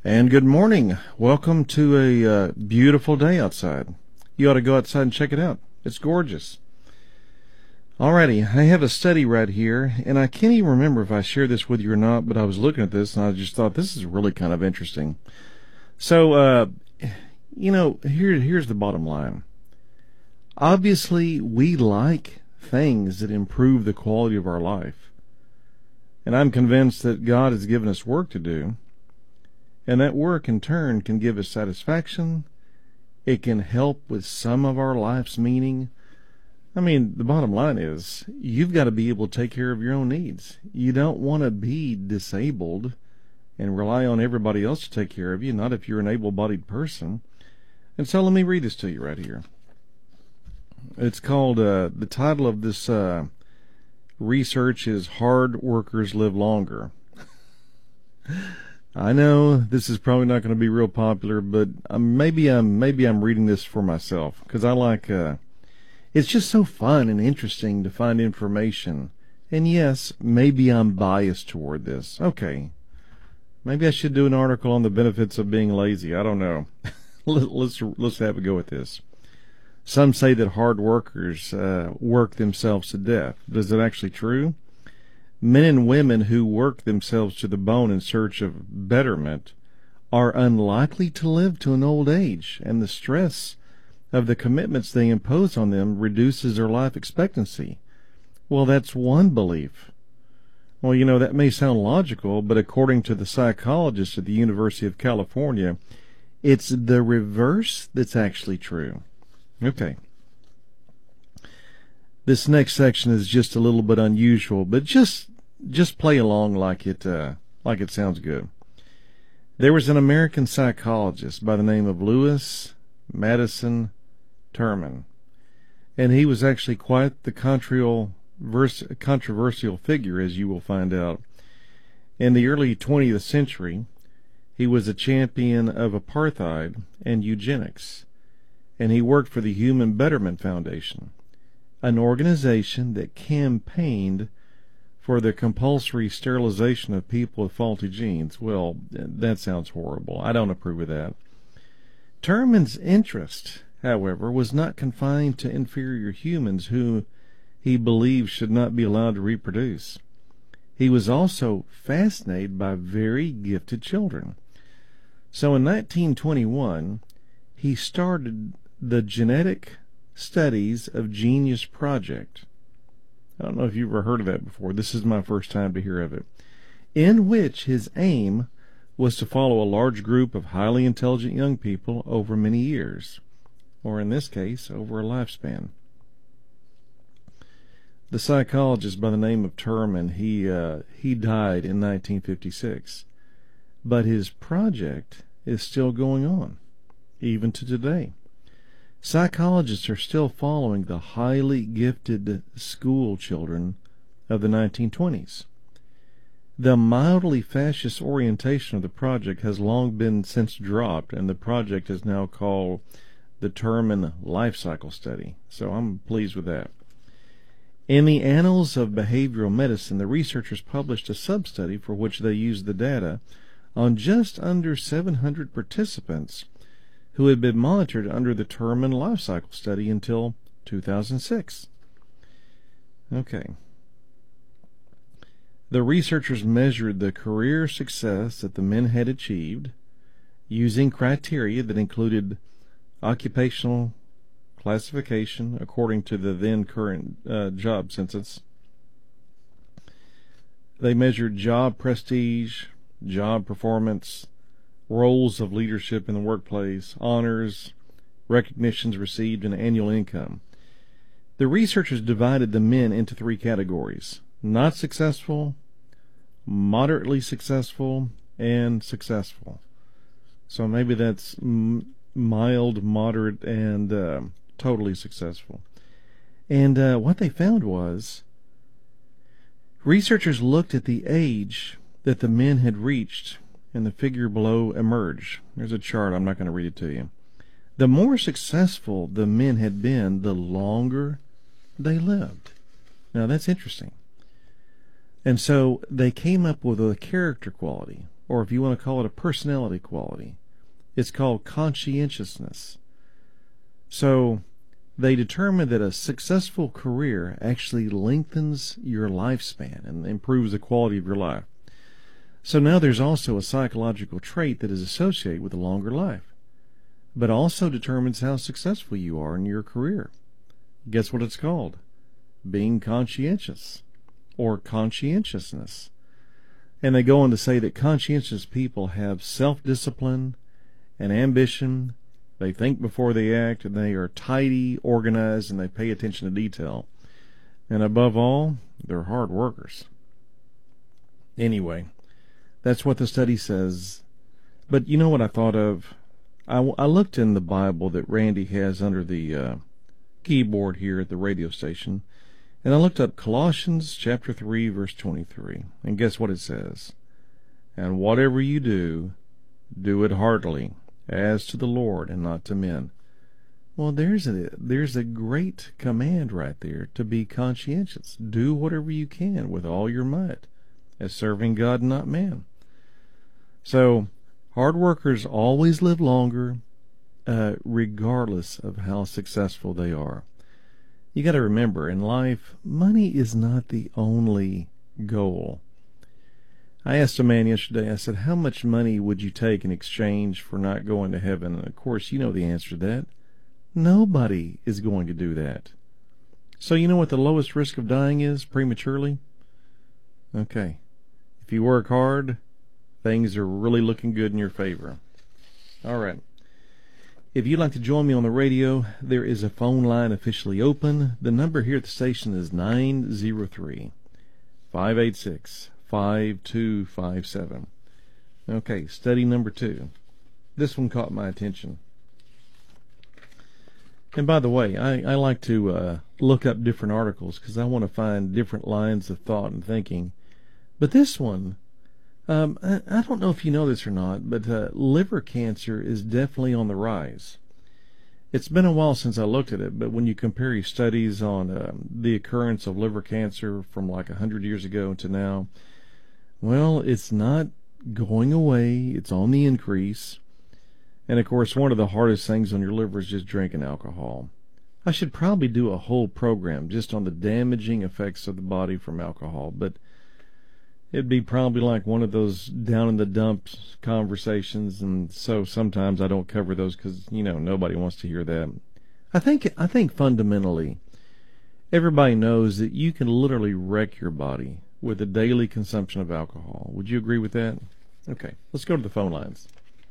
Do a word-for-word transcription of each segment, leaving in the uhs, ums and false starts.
And good morning. Welcome to a uh, beautiful day outside. You ought to go outside and check it out. It's gorgeous. Alrighty, I have a study right here, and I can't even remember if I shared this with you or not, but I was looking at this and I just thought this is really kind of interesting. So, uh, you know, here, here's the bottom line. Obviously, we like things that improve the quality of our life. And I'm convinced that God has given us work to do. And that work, in turn, can give us satisfaction. It can help with some of our life's meaning. I mean, the bottom line is, you've got to be able to take care of your own needs. You don't want to be disabled and rely on everybody else to take care of you, not if you're an able-bodied person. And so let me read this to you right here. It's called, uh, the title of this uh, research is Hard Workers Live Longer. I know this is probably not going to be real popular, but um, maybe I'm maybe I'm reading this for myself because I like. Uh, it's just so fun and interesting to find information. And yes, maybe I'm biased toward this. Okay, maybe I should do an article on the benefits of being lazy. I don't know. let's let's have a go at this. Some say that hard workers uh, work themselves to death. Is it actually true? Men and women who work themselves to the bone in search of betterment are unlikely to live to an old age, and the stress of the commitments they impose on them reduces their life expectancy. Well, that's one belief. Well, you know, that may sound logical, but according to the psychologist at the University of California, it's the reverse that's actually true. Okay. This next section is just a little bit unusual, but just just play along like it uh, like it sounds good. There was an American psychologist by the name of Lewis Madison Terman, and he was actually quite the controversial controversial figure, as you will find out. In the early twentieth century, he was a champion of apartheid and eugenics, and he worked for the Human Betterment Foundation, an organization that campaigned for the compulsory sterilization of people with faulty genes. Well, that sounds horrible. I don't approve of that. Terman's interest, however, was not confined to inferior humans who he believed should not be allowed to reproduce. He was also fascinated by very gifted children. So in nineteen twenty-one, he started the Genetic Studies of Genius Project. I don't know if you've ever heard of that before. This is my first time to hear of it. In which his aim was to follow a large group of highly intelligent young people over many years, or in this case, over a lifespan. The psychologist by the name of Terman, he uh, he died in nineteen fifty-six, but his project is still going on, even to today. Psychologists are still following the highly gifted school children of the nineteen twenties. The mildly fascist orientation of the project has long been since dropped, and the project is now called the Terman Life Cycle Study. So I'm pleased with that. In the Annals of Behavioral Medicine, the researchers published a sub-study for which they used the data on just under seven hundred participants who had been monitored under the Terman Life Cycle Study until two thousand six. Okay. The researchers measured the career success that the men had achieved using criteria that included occupational classification according to the then current uh, job census. They measured job prestige, job performance, roles of leadership in the workplace, honors, recognitions received, and annual income. The researchers divided the men into three categories: not successful, moderately successful, and successful. So maybe that's m- mild, moderate, and uh, totally successful. And uh, what they found was researchers looked at the age that the men had reached, and the figure below emerged. There's a chart. I'm not going to read it to you. The more successful the men had been, the longer they lived. Now, that's interesting. And so they came up with a character quality, or if you want to call it a personality quality. It's called conscientiousness. So they determined that a successful career actually lengthens your lifespan and improves the quality of your life. So now there's also a psychological trait that is associated with a longer life, but also determines how successful you are in your career. Guess what it's called? Being conscientious, or conscientiousness. And they go on to say that conscientious people have self-discipline and ambition. They think before they act, and they are tidy, organized, and they pay attention to detail. And above all, they're hard workers. Anyway, that's what the study says. But you know what I thought of? I, I looked in the Bible that Randy has under the uh, keyboard here at the radio station, and I looked up Colossians chapter three, verse twenty-three. And guess what it says? And whatever you do, do it heartily, as to the Lord and not to men. Well, there's a there's a great command right there to be conscientious. Do whatever you can with all your might, as serving God and not man. So, hard workers always live longer, uh, regardless of how successful they are. You got to remember, in life, money is not the only goal. I asked a man yesterday, I said, how much money would you take in exchange for not going to heaven? And of course, you know the answer to that. Nobody is going to do that. So you know what the lowest risk of dying is prematurely? Okay. If you work hard, things are really looking good in your favor. All right. If you'd like to join me on the radio, there is a phone line officially open. The number here at the station is nine zero three, five eight six, five two five seven. Okay, study number two. This one caught my attention. And by the way, I, I like to uh, look up different articles because I want to find different lines of thought and thinking. But this one, um, I, I don't know if you know this or not, but uh, liver cancer is definitely on the rise. It's been a while since I looked at it, but when you compare your studies on uh, the occurrence of liver cancer from like one hundred years ago to now, well, it's not going away. It's on the increase. And, of course, one of the hardest things on your liver is just drinking alcohol. I should probably do a whole program just on the damaging effects of the body from alcohol, but it'd be probably like one of those down-in-the-dumps conversations, and so sometimes I don't cover those because, you know, nobody wants to hear that. I think, I think fundamentally, everybody knows that you can literally wreck your body with the daily consumption of alcohol. Would you agree with that? Okay, let's go to the phone lines.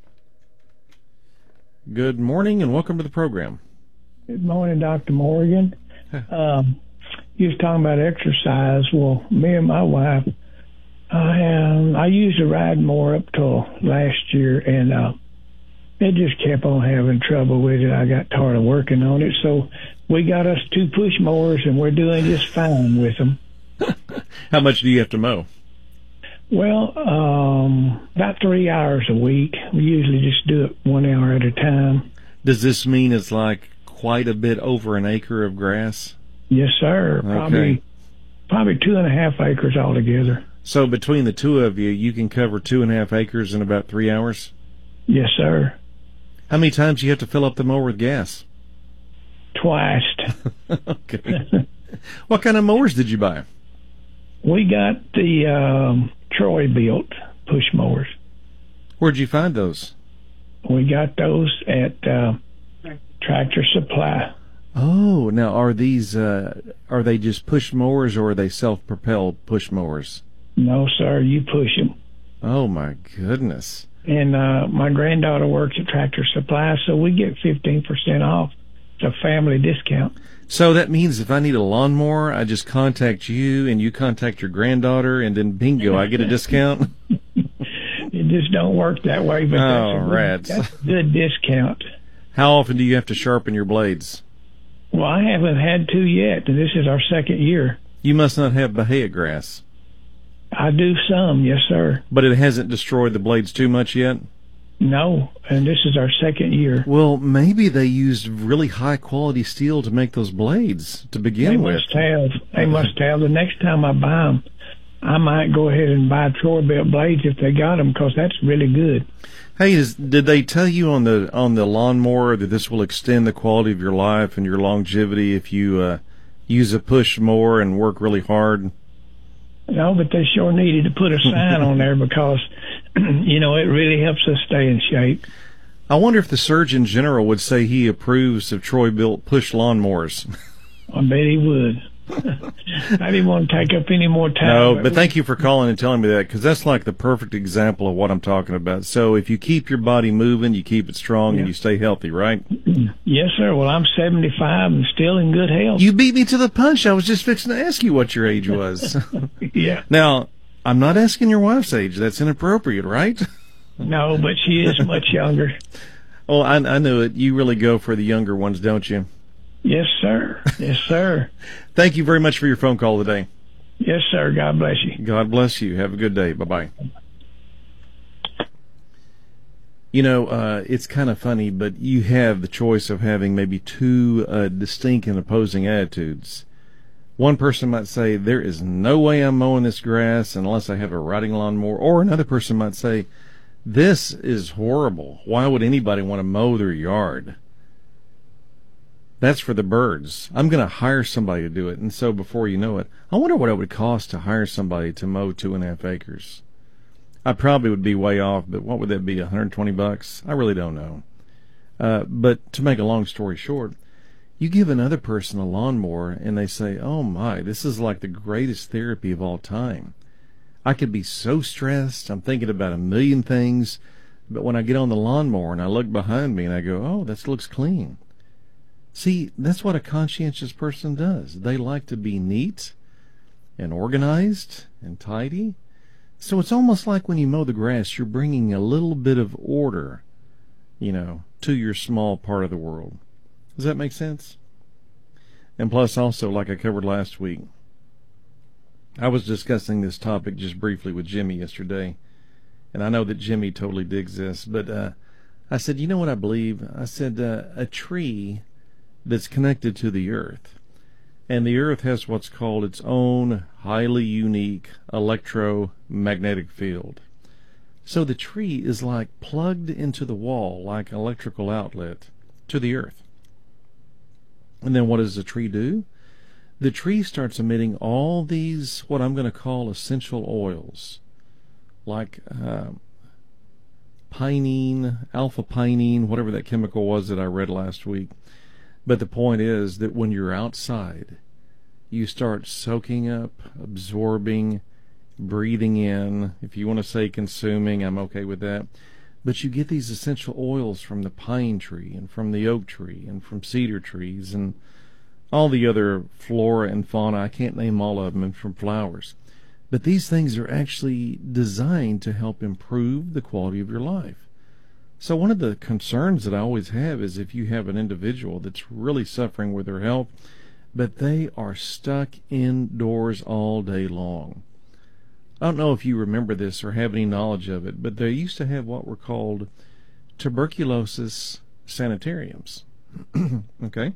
Good morning and welcome to the program. Good morning, Doctor Morgan. um, you was talking about exercise. Well, me and my wife, I have, I used to ride more up till last year, and uh, it just kept on having trouble with it. I got tired of working on it, so we got us two push mowers, and we're doing just fine with them. How much do you have to mow? Well, um, about three hours a week. We usually just do it one hour at a time. Does this mean it's like quite a bit over an acre of grass? Yes, sir. Okay. Probably, probably two and a half acres altogether. So between the two of you, you can cover two and a half acres in about three hours? Yes, sir. How many times do you have to fill up the mower with gas? Twice. Okay. What kind of mowers did you buy? We got the um, Troy built push mowers. Where'd you find those? We got those at uh, Tractor Supply. Oh, now are these uh, are they just push mowers or are they self-propelled push mowers? No, sir, you push them. Oh my goodness! And uh, my granddaughter works at Tractor Supply, so we get fifteen percent off. It's a family discount. So that means if I need a lawnmower, I just contact you, and you contact your granddaughter, and then bingo, I get a discount? It just don't work that way, but oh, that's, a good, rats. that's a good discount. How often do you have to sharpen your blades? Well, I haven't had to yet, and this is our second year. You must not have Bahia grass. I do some, yes, sir. But it hasn't destroyed the blades too much yet? No, and this is our second year. Well, maybe they used really high-quality steel to make those blades to begin they with. Must have, they must have. The next time I buy them, I might go ahead and buy Troy-Bilt blades if they got them, because that's really good. Hey, is, did they tell you on the on the lawnmower that this will extend the quality of your life and your longevity if you uh, use a push mower and work really hard? No, but they sure needed to put a sign on there because, you know, it really helps us stay in shape. I wonder if the Surgeon General would say he approves of Troy-Bilt push lawnmowers. I bet he would. I didn't want to take up any more time. No, but, but thank you for calling and telling me that, because that's like the perfect example of what I'm talking about. So if you keep your body moving, you keep it strong, yeah. and you stay healthy, right? Yes, sir. Well, I'm seventy-five and still in good health. You beat me to the punch. I was just fixing to ask you what your age was. Yeah. Now, I'm not asking your wife's age. That's inappropriate, right? No, but she is much younger. Oh, I, I knew it. You really go for the younger ones, don't you? Yes, sir. Yes, sir. Thank you very much for your phone call today. Yes, sir. God bless you. God bless you. Have a good day. Bye-bye. You know, uh, it's kind of funny, but you have the choice of having maybe two uh, distinct and opposing attitudes. One person might say, there is no way I'm mowing this grass unless I have a riding lawnmower. Or another person might say, this is horrible. Why would anybody want to mow their yard? That's for the birds. I'm going to hire somebody to do it. And so before you know it, I wonder what it would cost to hire somebody to mow two and a half acres. I probably would be way off, but what would that be, one hundred twenty bucks? I really don't know. Uh, but to make a long story short, you give another person a lawnmower and they say, oh my, this is like the greatest therapy of all time. I could be so stressed. I'm thinking about a million things. But when I get on the lawnmower and I look behind me and I go, oh, that looks clean. See, that's what a conscientious person does. They like to be neat and organized and tidy. So it's almost like when you mow the grass, you're bringing a little bit of order, you know, to your small part of the world. Does that make sense? And plus, also, like I covered last week, I was discussing this topic just briefly with Jimmy yesterday. And I know that Jimmy totally digs this, but uh, I said, you know what I believe? I said, uh, a tree that's connected to the earth. And the earth has what's called its own highly unique electromagnetic field. So the tree is like plugged into the wall, like an electrical outlet, to the earth. And then what does the tree do? The tree starts emitting all these, what I'm going to call essential oils, like uh, pinene, alpha-pinene, whatever that chemical was that I read last week. But the point is that when you're outside, you start soaking up, absorbing, breathing in. If you want to say consuming, I'm okay with that. But you get these essential oils from the pine tree and from the oak tree and from cedar trees and all the other flora and fauna. I can't name all of them, and from flowers. But these things are actually designed to help improve the quality of your life. So one of the concerns that I always have is if you have an individual that's really suffering with their health, but they are stuck indoors all day long. I don't know if you remember this or have any knowledge of it, but they used to have what were called tuberculosis sanitariums. Okay?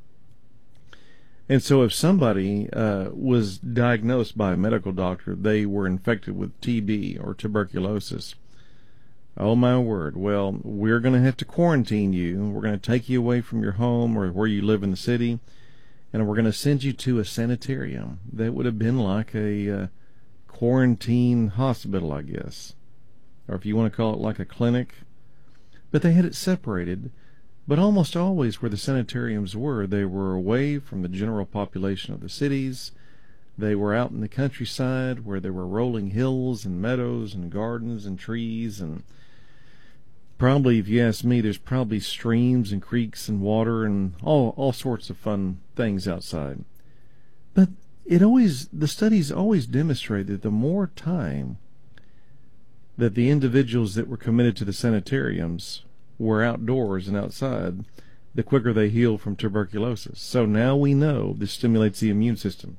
And so if somebody uh, was diagnosed by a medical doctor, they were infected with T B or tuberculosis. Oh, my word. Well, we're going to have to quarantine you. We're going to take you away from your home or where you live in the city, and we're going to send you to a sanitarium. That would have been like a uh, quarantine hospital, I guess, or if you want to call it like a clinic. But they had it separated. But almost always where the sanitariums were, they were away from the general population of the cities. They were out in the countryside where there were rolling hills and meadows and gardens and trees, and probably, if you ask me, there's probably streams and creeks and water and all all sorts of fun things outside. But it always, the studies always demonstrate that the more time that the individuals that were committed to the sanitariums were outdoors and outside, the quicker they heal from tuberculosis. So now we know this stimulates the immune system.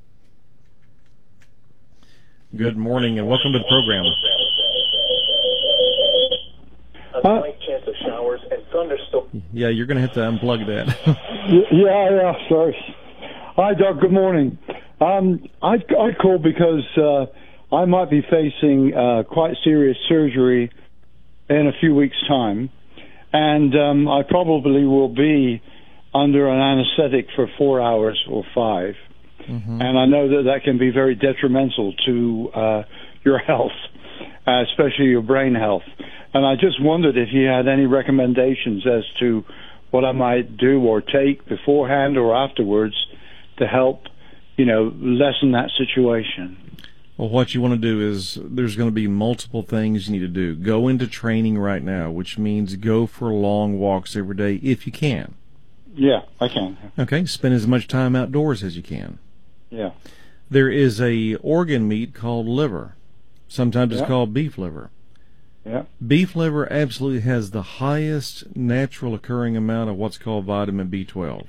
Good morning and welcome to the program. A slight chance of showers and thunderstorms. Yeah, you're going to have to unplug that. yeah, yeah, sorry. Hi, Doug. Good morning. Um, I I called because uh, I might be facing uh, quite serious surgery in a few weeks' time, and um, I probably will be under an anesthetic for four hours or five. Mm-hmm. And I know that that can be very detrimental to uh, your health, uh, especially your brain health. And I just wondered if you had any recommendations as to what I might do or take beforehand or afterwards to help, you know, lessen that situation. Well, what you want to do is there's going to be multiple things you need to do. Go into training right now, which means go for long walks every day if you can. Yeah, I can. Okay, spend as much time outdoors as you can. Yeah. There is a organ meat called liver. Sometimes it's yeah. called beef liver. Yeah. Beef liver absolutely has the highest natural occurring amount of what's called vitamin B twelve.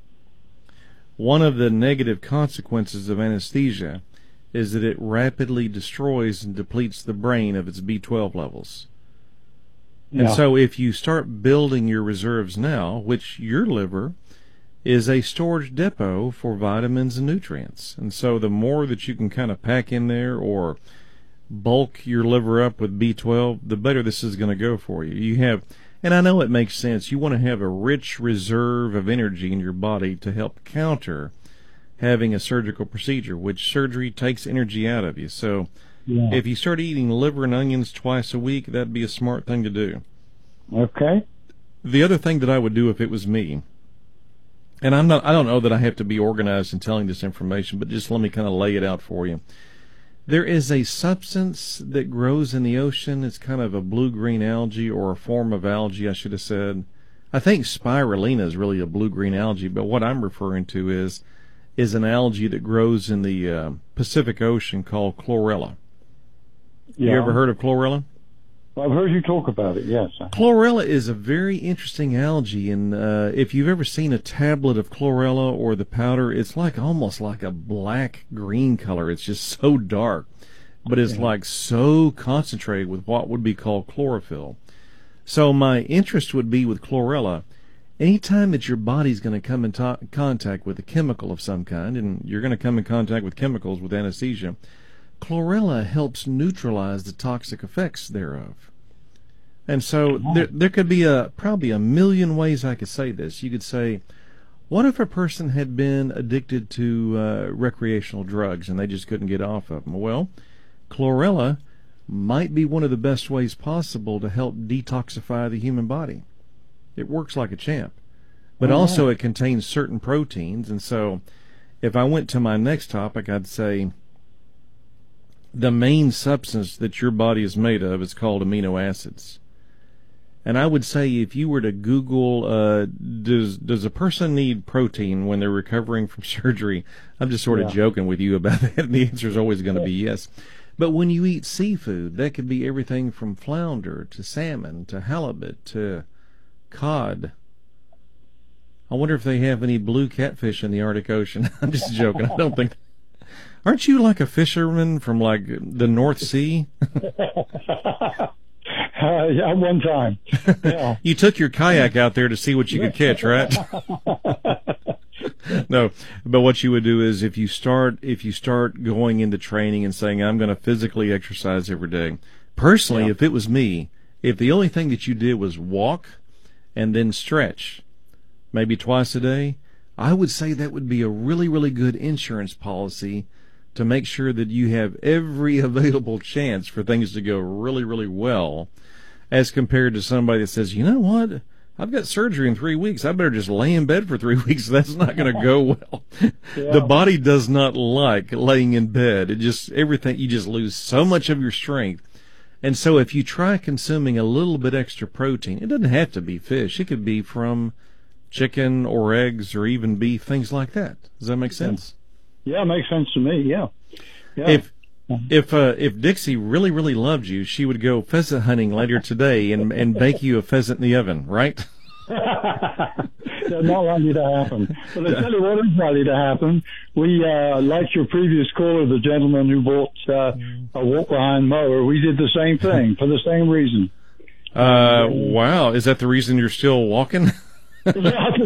One of the negative consequences of anesthesia is that it rapidly destroys and depletes the brain of its B twelve levels. Yeah. And so if you start building your reserves now, which your liver is a storage depot for vitamins and nutrients. And so the more that you can kind of pack in there or bulk your liver up with B twelve, the better this is going to go for you. You have, and I know it makes sense, you want to have a rich reserve of energy in your body to help counter having a surgical procedure, which surgery takes energy out of you. So yeah. if you start eating liver and onions twice a week, that'd be a smart thing to do. Okay. The other thing that I would do if it was me, and I'm not, I don't know that I have to be organized in telling this information, but just let me kind of lay it out for you. There is a substance that grows in the ocean. It's kind of a blue-green algae, or a form of algae, I should have said. I think spirulina is really a blue-green algae, but what I'm referring to is is an algae that grows in the uh, Pacific Ocean called chlorella. Yeah. You ever heard of chlorella? I've heard you talk about it, yes. Chlorella is a very interesting algae, and uh, if you've ever seen a tablet of chlorella or the powder, it's like almost like a black-green color. It's just so dark, but it's yeah. like so concentrated with what would be called chlorophyll. So my interest would be with chlorella, anytime that your body's going to come in to- contact with a chemical of some kind, and you're going to come in contact with chemicals with anesthesia, chlorella helps neutralize the toxic effects thereof. And so there there could be a probably a million ways I could say this. You could say, what if a person had been addicted to uh, recreational drugs and they just couldn't get off of them? Well, chlorella might be one of the best ways possible to help detoxify the human body. It works like a champ. But also it contains certain proteins, and so if I went to my next topic, I'd say the main substance that your body is made of is called amino acids. And I would say if you were to Google, uh, does does a person need protein when they're recovering from surgery? I'm just sort of yeah. joking with you about that. And the answer is always going to be yes. But when you eat seafood, that could be everything from flounder to salmon to halibut to cod. I wonder if they have any blue catfish in the Arctic Ocean. I'm just joking. I don't think. Aren't you like a fisherman from like the North Sea? Uh, yeah, one time. Yeah. You took your kayak out there to see what you could catch, right? No, but what you would do is if you start if you start going into training and saying, I'm going to physically exercise every day. Personally, yeah. if it was me, if the only thing that you did was walk and then stretch, maybe twice a day, I would say that would be a really, really good insurance policy to make sure that you have every available chance for things to go really, really well, as compared to somebody that says, you know what, I've got surgery in three weeks. I better just lay in bed for three weeks. That's not going to go well. Yeah. The body does not like laying in bed. It just, everything, you just lose so much of your strength. And so if you try consuming a little bit extra protein, it doesn't have to be fish. It could be from chicken or eggs or even beef, things like that. Does that make sense? Yeah, it makes sense to me, yeah. yeah. If if uh, if Dixie really, really loved you, she would go pheasant hunting later today and, and bake you a pheasant in the oven, right? That's not likely to happen. But I tell you what is likely to happen. We, uh, like your previous caller, the gentleman who bought uh, a walk-behind mower, we did the same thing for the same reason. Uh, wow. Is that the reason you're still walking? Yeah,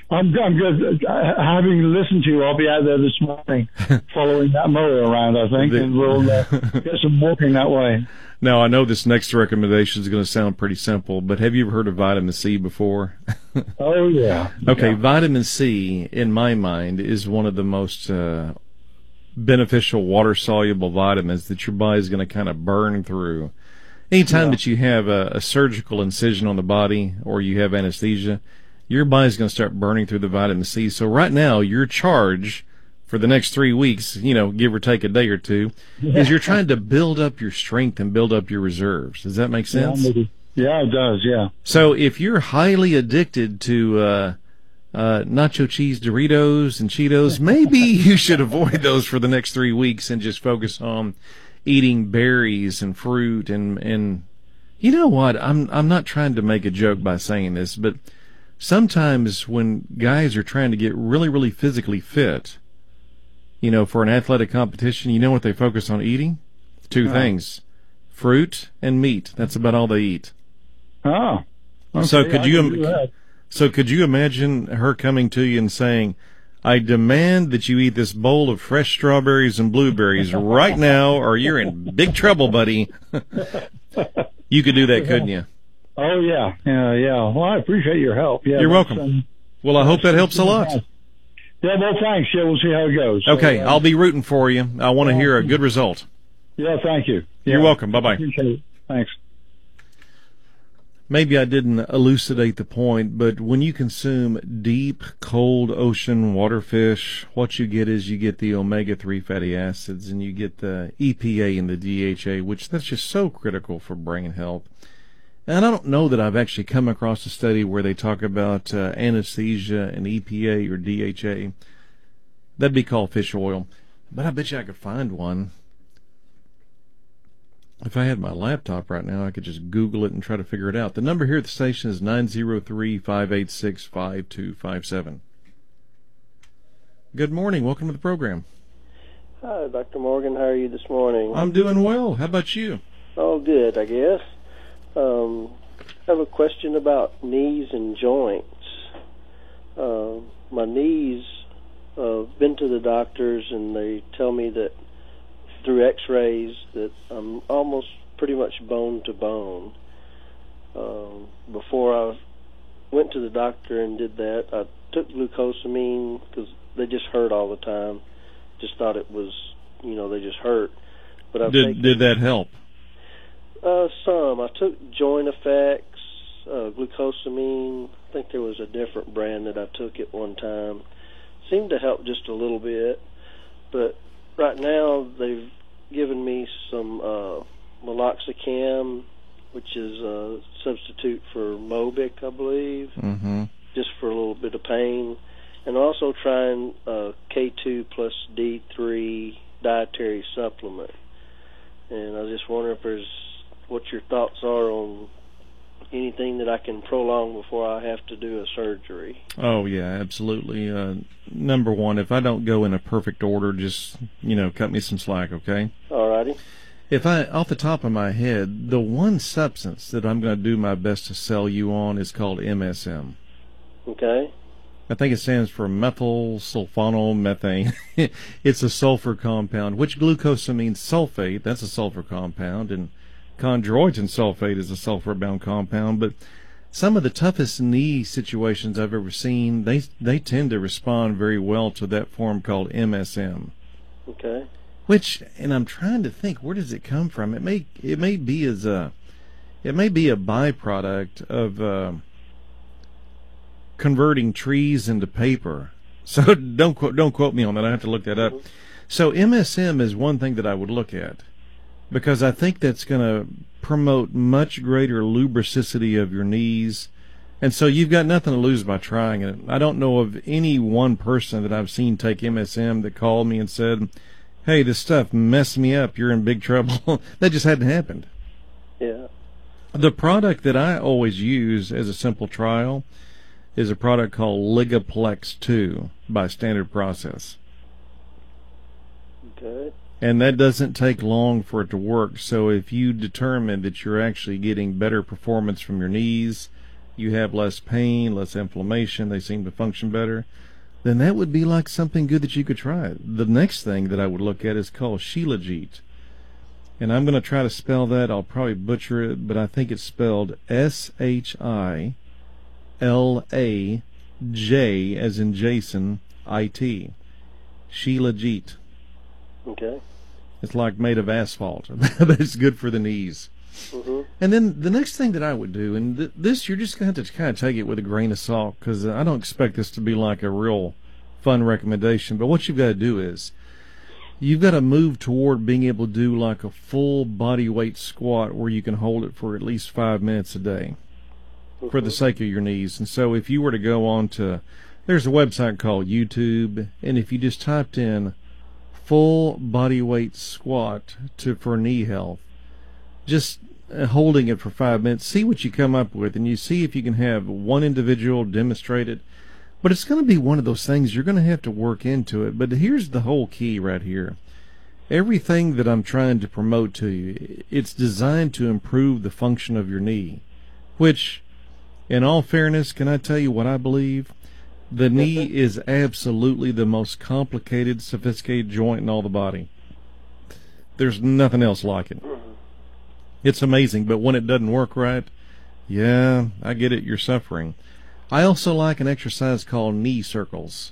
I'm, I'm good. Uh, having listened to you, I'll be out there this morning following that mower around, I think, The- and we'll uh, get some walking that way. Now, I know this next recommendation is going to sound pretty simple, but have you ever heard of vitamin C before? Oh, yeah. Okay, Yeah. vitamin C, in my mind, is one of the most uh, beneficial water-soluble vitamins that your body's going to kind of burn through. Anytime Yeah. that you have a, a surgical incision on the body or you have anesthesia, your body's going to start burning through the vitamin C. So right now, your charge for the next three weeks, you know, give or take a day or two, is you're trying to build up your strength and build up your reserves. Does that make Yeah, sense? maybe. Yeah, it does, yeah. So if you're highly addicted to uh, uh, nacho cheese Doritos and Cheetos, maybe you should avoid those for the next three weeks and just focus on eating berries and fruit and and you know what? I'm I'm not trying to make a joke by saying this, but sometimes when guys are trying to get really really physically fit, you know, for an athletic competition, you know what they focus on eating? Two Oh. things: fruit and meat. That's about all they eat. Oh. Okay, So could I you can do that. So could you imagine her coming to you and saying, I demand that you eat this bowl of fresh strawberries and blueberries right now or you're in big trouble, buddy. You could do that, couldn't you? Oh, yeah. Yeah, yeah. Well, I appreciate your help. Yeah, You're that's, welcome. um, Well, I hope that helps a lot. Yeah, well, thanks. Yeah, we'll see how it goes. So, Okay, uh, I'll be rooting for you. I want to hear a good result. Yeah, thank you. You're Yeah, welcome. Bye-bye. appreciate it. Thanks. Maybe I didn't elucidate the point, but when you consume deep, cold ocean water fish, what you get is you get the omega three fatty acids and you get the E P A and the D H A, which that's just so critical for brain health. And I don't know that I've actually come across a study where they talk about uh, anesthesia and E P A or D H A. That'd be called fish oil. But I bet you I could find one. If I had my laptop right now, I could just Google it and try to figure it out. The number here at the station is nine zero three, five eight six, five two five seven. Good morning. Welcome to the program. Hi, Doctor Morgan. How are you this morning? I'm doing well. How about you? Oh, good, I guess. Um, I have a question about knees and joints. Uh, my knees, uh, been to the doctors, and they tell me that through x-rays that I'm almost pretty much bone to bone. Um, before I went to the doctor and did that, I took glucosamine because they just hurt all the time. Just thought it was, you know, they just hurt. But I've Did taken, did that help? Uh, some. I took Joint Effects, uh, glucosamine. I think there was a different brand that I took at one time. Seemed to help just a little bit. But right now they've given me some uh, meloxicam, which is a substitute for Mobic, I believe, Mm-hmm. just for a little bit of pain. And also trying uh, K two plus D three dietary supplement. And I just wonder if there's what your thoughts are on anything that I can prolong before I have to do a surgery. Oh, yeah, absolutely. Uh, number one, if I don't go in a perfect order, just, you know, cut me some slack, okay? All righty. If I, off the top of my head, the one substance that I'm going to do my best to sell you on is called M S M. Okay. I think it stands for methyl sulfonyl methane. It's a sulfur compound, which glucosamine sulfate, that's a sulfur compound, and chondroitin sulfate is a sulfur-bound compound. But some of the toughest knee situations I've ever seen, they they tend to respond very well to that form called M S M. Okay. Which, and I'm trying to think, where does it come from? It may it may be as a it may be a byproduct of uh, converting trees into paper. So don't quote don't quote me on that. I have to look that up. So M S M is one thing that I would look at, because I think that's going to promote much greater lubricity of your knees. And so you've got nothing to lose by trying it. I don't know of any one person that I've seen take M S M that called me and said, hey, this stuff messed me up, you're in big trouble. That just hadn't happened. Yeah. The product that I always use as a simple trial is a product called Ligaplex two by Standard Process. Okay. And that doesn't take long for it to work. So if you determine that you're actually getting better performance from your knees you have less pain, less inflammation, they seem to function better, then that would be like something good that you could try. The next thing that I would look at is called Shilajit. And I'm going to try to spell that. I'll probably butcher it, but I think it's spelled S H I L A J as in Jason, I T. Shilajit. Okay. It's like made of asphalt, but it's good for the knees. Mm-hmm. And then the next thing that I would do, and th- this you're just going to have to kind of take it with a grain of salt, because I don't expect this to be like a real fun recommendation, but what you've got to do is you've got to move toward being able to do like a full body weight squat where you can hold it for at least five minutes a day mm-hmm. for the sake of your knees. And so if you were to go on to, there's a website called YouTube, and if you just typed in full body weight squat to for knee health, just holding it for five minutes, see what you come up with, and you see if you can have one individual demonstrate it. But it's going to be one of those things you're going to have to work into it. But here's the whole key right here. Everything that I'm trying to promote to you, it's designed to improve the function of your knee, which, in all fairness, can I tell you what I believe? The knee is absolutely the most complicated, sophisticated joint in all the body. There's nothing else like it. It's amazing, but when it doesn't work right, yeah, I get it, you're suffering. I also like an exercise called knee circles.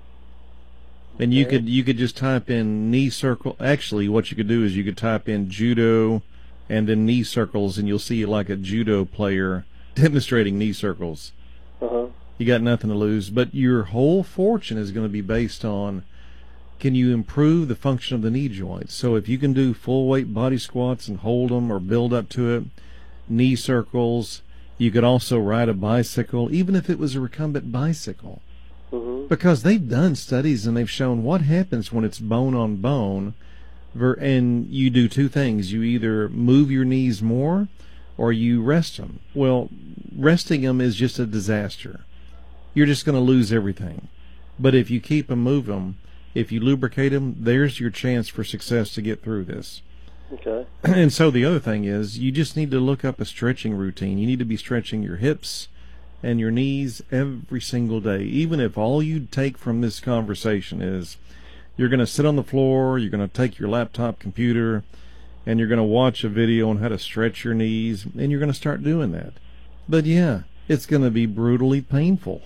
And you could you could just type in knee circle. Actually, what you could do is you could type in judo and then knee circles, and you'll see like a judo player demonstrating knee circles. Uh-huh. You got nothing to lose, but your whole fortune is going to be based on, can you improve the function of the knee joint? So if you can do full weight body squats and hold them or build up to it, knee circles, you could also ride a bicycle, even if it was a recumbent bicycle. Mm-hmm. Because they've done studies and they've shown what happens when it's bone on bone, and you do two things. You either move your knees more or you rest them. Well, resting them is just a disaster. You're just going to lose everything. But if you keep them, move them, if you lubricate them, there's your chance for success to get through this. Okay. And so the other thing is, you just need to look up a stretching routine. You need to be stretching your hips and your knees every single day. Even if all you take from this conversation is you're going to sit on the floor, you're going to take your laptop computer, and you're going to watch a video on how to stretch your knees, and you're going to start doing that. But yeah, it's going to be brutally painful.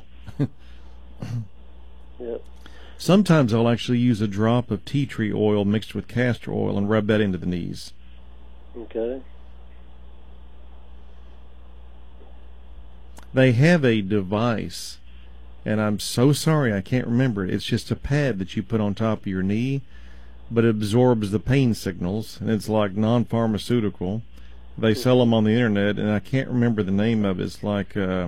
Yep. Sometimes I'll actually use a drop of tea tree oil mixed with castor oil and rub that into the knees. Okay. They have a device, and I'm so sorry I can't remember it. It's just a pad that you put on top of your knee, but it absorbs the pain signals, and it's like non-pharmaceutical. They sell them on the internet, and I can't remember the name of it. It's like... Uh,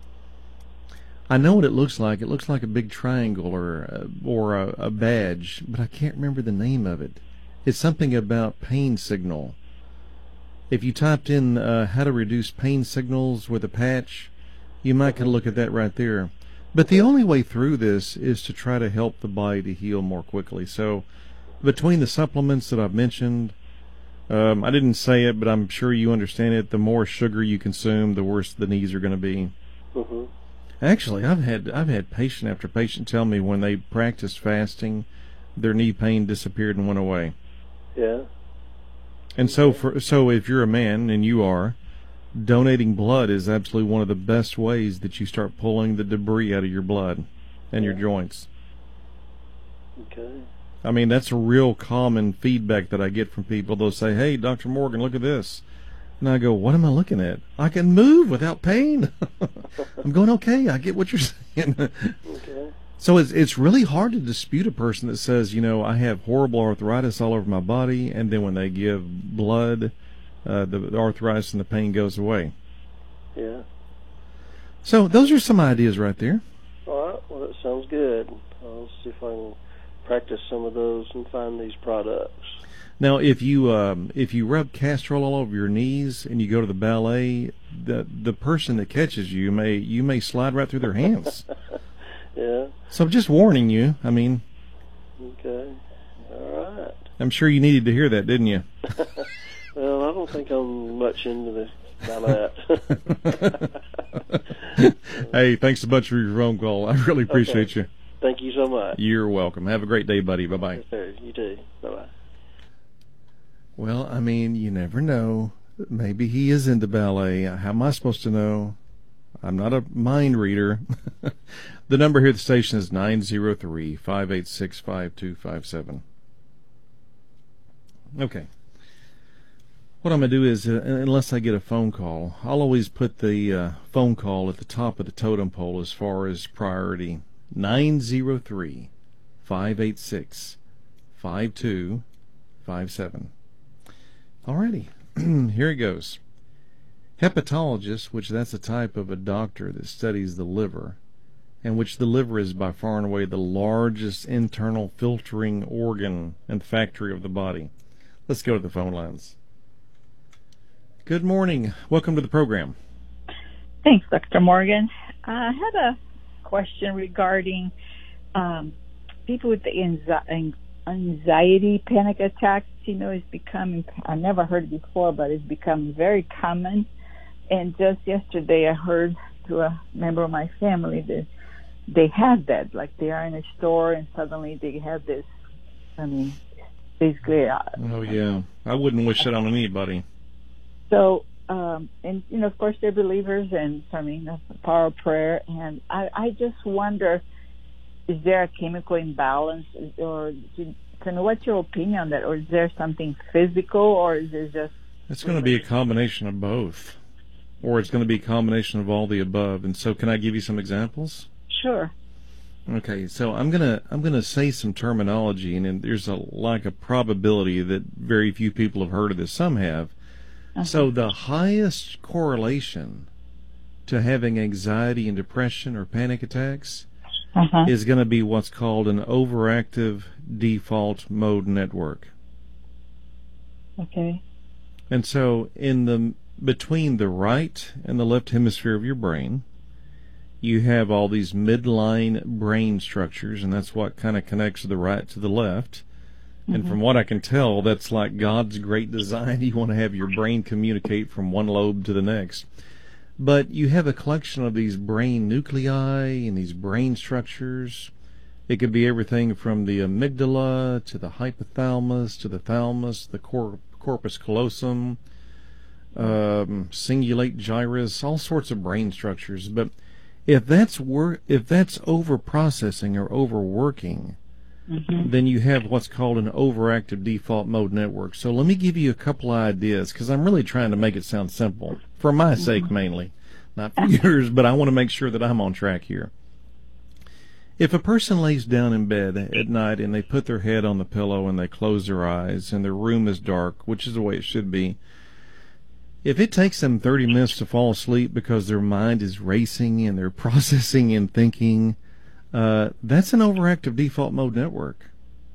I know what it looks like. It looks like a big triangle or a, or a, a badge, but I can't remember the name of it. It's something about pain signal. If you typed in uh, how to reduce pain signals with a patch, you might could look at that right there. But the only way through this is to try to help the body to heal more quickly. So between the supplements that I've mentioned, um, I didn't say it, but I'm sure you understand it. The more sugar you consume, the worse the knees are going to be. Mm-hmm. Actually, I've had I've had patient after patient tell me when they practiced fasting, their knee pain disappeared and went away. Yeah. And so for so if you're a man, and you are, donating blood is absolutely one of the best ways that you start pulling the debris out of your blood and your joints. Okay. I mean, that's a real common feedback that I get from people. They'll say, "Hey, Doctor Morgan, look at this." And I go, "What am I looking at? I can move without pain." I'm going, okay, I get what you're saying. Okay. So it's it's really hard to dispute a person that says, you know, I have horrible arthritis all over my body, and then when they give blood, uh, the, the arthritis and the pain goes away. Yeah. So those are some ideas right there. All right. Well, that sounds good. I'll see if I can practice some of those and find these products. Now, if you um, if you rub castor oil all over your knees and you go to the ballet, the the person that catches you may you may slide right through their hands. Yeah. So just warning you. I mean. Okay. All right. I'm sure you needed to hear that, didn't you? Well, I don't think I'm much into the ballet. Hey, thanks a bunch for your phone call. I really appreciate Okay. you. Thank you so much. You're welcome. Have a great day, buddy. Bye-bye. Yes, sir. You too. Bye-bye. Well, I mean, you never know. Maybe he is into ballet. How am I supposed to know? I'm not a mind reader. The number here at the station is nine zero three, five eight six, five two five seven. Okay. What I'm going to do is, uh, unless I get a phone call, I'll always put the uh, phone call at the top of the totem pole as far as priority. nine zero three, five eight six, five two five seven. Alrighty. Here it goes. Hepatologist, which that's a type of a doctor that studies the liver, and which the liver is by far and away the largest internal filtering organ and factory of the body. Let's go to the phone lines. Good morning. Welcome to the program. Thanks, Doctor Morgan. I had a question regarding um, people with the anxi- anxiety, panic attacks. You know, it's becoming, I never heard it before, but it's become very common. And just yesterday I heard through a member of my family that they have that. Like they are in a store and suddenly they have this, I mean, basically. Uh, oh, yeah. I wouldn't wish that on anybody. So, um, and, you know, of course, they're believers, and, I mean, the power of prayer. And I, I just wonder, is there a chemical imbalance? Or, do, kind of, what's your opinion on that? Or is there something physical, or is it just... It's going to be a combination of both. Or it's going to be a combination of all the above. And so can I give you some examples? Sure. Okay, so I'm gonna I'm gonna say some terminology, and, and there's a like a probability that very few people have heard of this. Some have. Uh-huh. So the highest correlation to having anxiety and depression or panic attacks uh-huh. is going to be what's called an overactive default mode network. Okay. And so in the between the right and the left hemisphere of your brain, you have all these midline brain structures, and that's what kind of connects the right to the left. Mm-hmm. And from what I can tell, that's like God's great design. You want to have your brain communicate from one lobe to the next. But you have a collection of these brain nuclei and these brain structures. It could be everything from the amygdala to the hypothalamus to the thalamus, the cor- corpus callosum, um, cingulate gyrus, all sorts of brain structures. But if that's wor- if that's over processing or overworking, mm-hmm. then you have what's called an overactive default mode network. So let me give you a couple ideas, because I'm really trying to make it sound simple, for my mm-hmm. sake mainly, not for yours, but I want to make sure that I'm on track here. If a person lays down in bed at night and they put their head on the pillow and they close their eyes and their room is dark, which is the way it should be, if it takes them thirty minutes to fall asleep because their mind is racing and they're processing and thinking, uh, that's an overactive default mode network.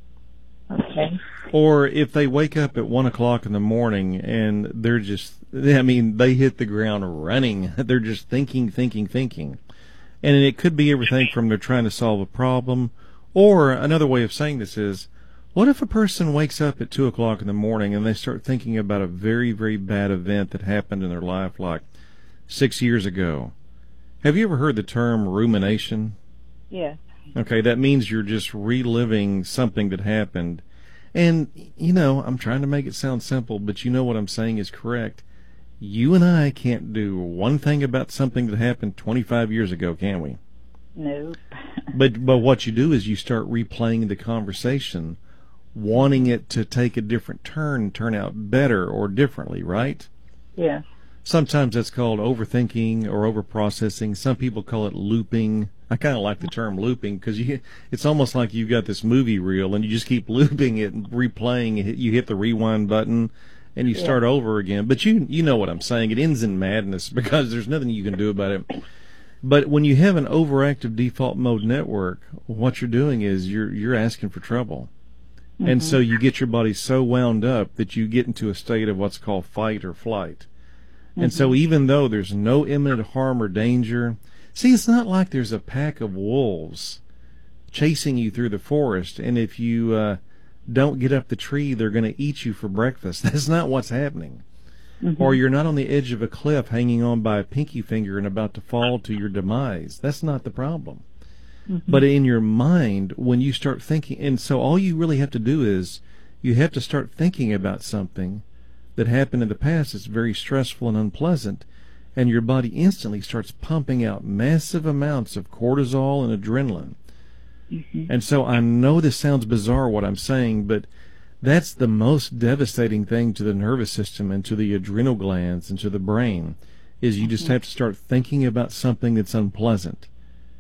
Okay. Or if they wake up at one o'clock in the morning and they're just, I mean, they hit the ground running. They're just thinking, thinking, thinking. And it could be everything from they're trying to solve a problem, or another way of saying this is, what if a person wakes up at two o'clock in the morning and they start thinking about a very, very bad event that happened in their life like six years ago? Have you ever heard the term rumination? Yes. Okay, that means you're just reliving something that happened. And, you know, I'm trying to make it sound simple, but you know what I'm saying is correct. You and I can't do one thing about something that happened twenty-five years ago, can we? Nope. But but what you do is you start replaying the conversation, wanting it to take a different turn, turn out better or differently, right? Yeah. Sometimes that's called overthinking or overprocessing. Some people call it looping. I kind of like the term looping because you, it's almost like you've got this movie reel and you just keep looping it and replaying it. You hit the rewind button and you start yeah. over again. But you you know what I'm saying. It ends in madness because there's nothing you can do about it. But when you have an overactive default mode network, what you're doing is you're you're asking for trouble. Mm-hmm. And so you get your body so wound up that you get into a state of what's called fight or flight. Mm-hmm. And so even though there's no imminent harm or danger, see, it's not like there's a pack of wolves chasing you through the forest, and if you uh, don't get up the tree, they're going to eat you for breakfast. That's not what's happening. Mm-hmm. or you're not on the edge of a cliff hanging on by a pinky finger and about to fall to your demise. That's not the problem. Mm-hmm. But in your mind, when you start thinking, and so all you really have to do is you have to start thinking about something that happened in the past that's very stressful and unpleasant, and your body instantly starts pumping out massive amounts of cortisol and adrenaline. Mm-hmm. And so I know this sounds bizarre what I'm saying, but that's the most devastating thing to the nervous system and to the adrenal glands and to the brain, is you just mm-hmm. have to start thinking about something that's unpleasant.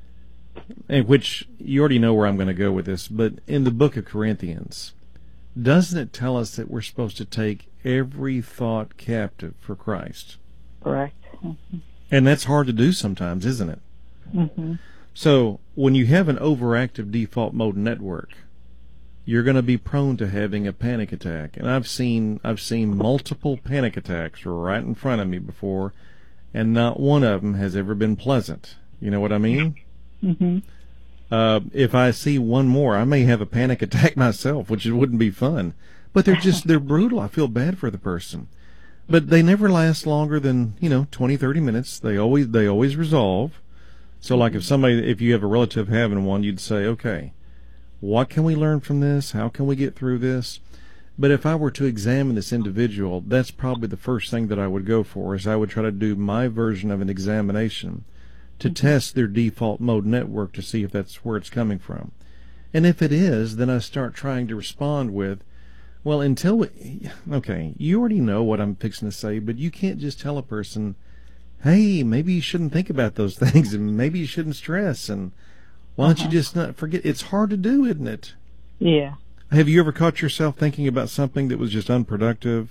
And which, you already know where I'm going to go with this, but in the book of Corinthians, doesn't it tell us that we're supposed to take every thought captive for Christ? Correct. Mm-hmm. And that's hard to do sometimes, isn't it? Mm-hmm. So when you have an overactive default mode network, you're going to be prone to having a panic attack. And I've seen I've seen multiple panic attacks right in front of me before, and not one of them has ever been pleasant. You know what I mean? Mm-hmm. Uh, if I see one more, I may have a panic attack myself, which wouldn't be fun. But they're just, they're brutal. I feel bad for the person. But they never last longer than, you know, twenty, thirty minutes. They always, they always resolve. So like if somebody, if you have a relative having one, you'd say, okay, what can we learn from this? How can we get through this? But if I were to examine this individual, that's probably the first thing that I would go for, is I would try to do my version of an examination to test their default mode network to see if that's where it's coming from. And if it is, then I start trying to respond with, well, until we, okay, you already know what I'm fixing to say, but you can't just tell a person, hey, maybe you shouldn't think about those things, and maybe you shouldn't stress, and why don't uh-huh. you just not forget? It's hard to do, isn't it? Yeah. Have you ever caught yourself thinking about something that was just unproductive?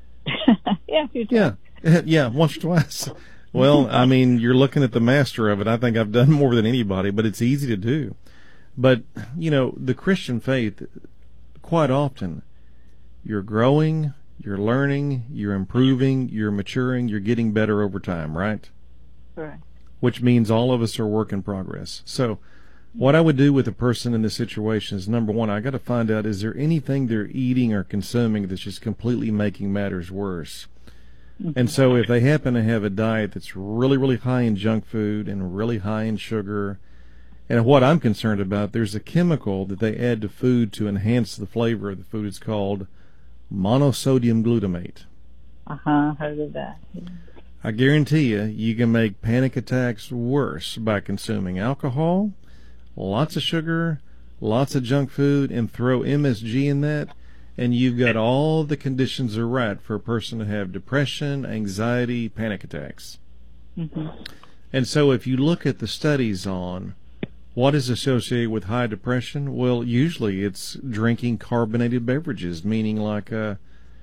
Yeah, you do. Yeah, yeah, once or twice. Well, I mean, you're looking at the master of it. I think I've done more than anybody, but it's easy to do. But, you know, the Christian faith, quite often, you're growing, you're learning, you're improving, you're maturing, you're getting better over time, right? Right. Which means all of us are work in progress. So what I would do with a person in this situation is, number one, I got to find out, is there anything they're eating or consuming that's just completely making matters worse? Mm-hmm. And so if they happen to have a diet that's really, really high in junk food and really high in sugar, and what I'm concerned about, there's a chemical that they add to food to enhance the flavor of the food. It's called monosodium glutamate. Uh-huh, heard of that. Yeah. I guarantee you, you can make panic attacks worse by consuming alcohol, lots of sugar, lots of junk food, and throw M S G in that, and you've got all the conditions are right for a person to have depression, anxiety, panic attacks. Mm-hmm. And so if you look at the studies on what is associated with high depression, well, usually it's drinking carbonated beverages, meaning like uh,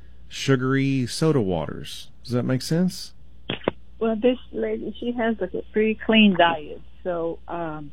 sugary soda waters. Does that make sense? Well, this lady, she has like a pretty clean diet, so um,